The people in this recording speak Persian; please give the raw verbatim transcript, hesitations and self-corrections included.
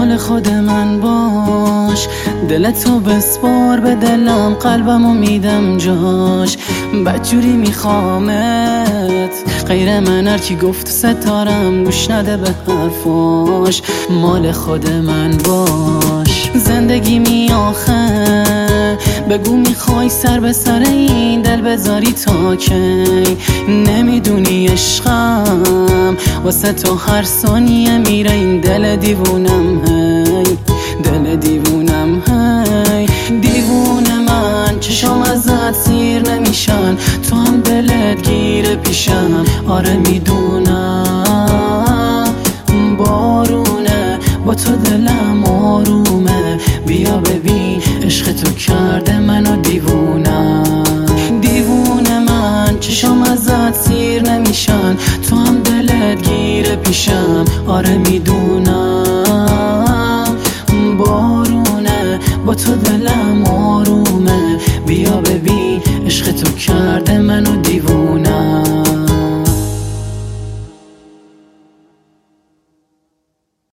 مال خود من باش، دلتو بسپار به دلم، قلبمو میدم جاش. بدجوری میخوامت، غیر من هر کی گفت ستارم گوش نده به حرفاش. مال خود من باش، زندگی می آخه بگو میخوای سر به سر این دل بذاری تا کی؟ نمیدونی عشقم واسه تو هر ثانیه میره این دل دیوونم، هی دل دیوونم، هی دیوونه من. چشم ازت سیر نمیشن، تو هم دلت گیره پیشم. آره میدونم بارونه، با تو دلم آرومه. بیا ببین عشق تو کرده منو دیوونم، دیوونه من. چشم ازت سیر نمیشن، تو هم دلت گیره پیشم. آره میدونم بارونه، با تو دلم آرومه. بیا ببین عشق تو کرده منو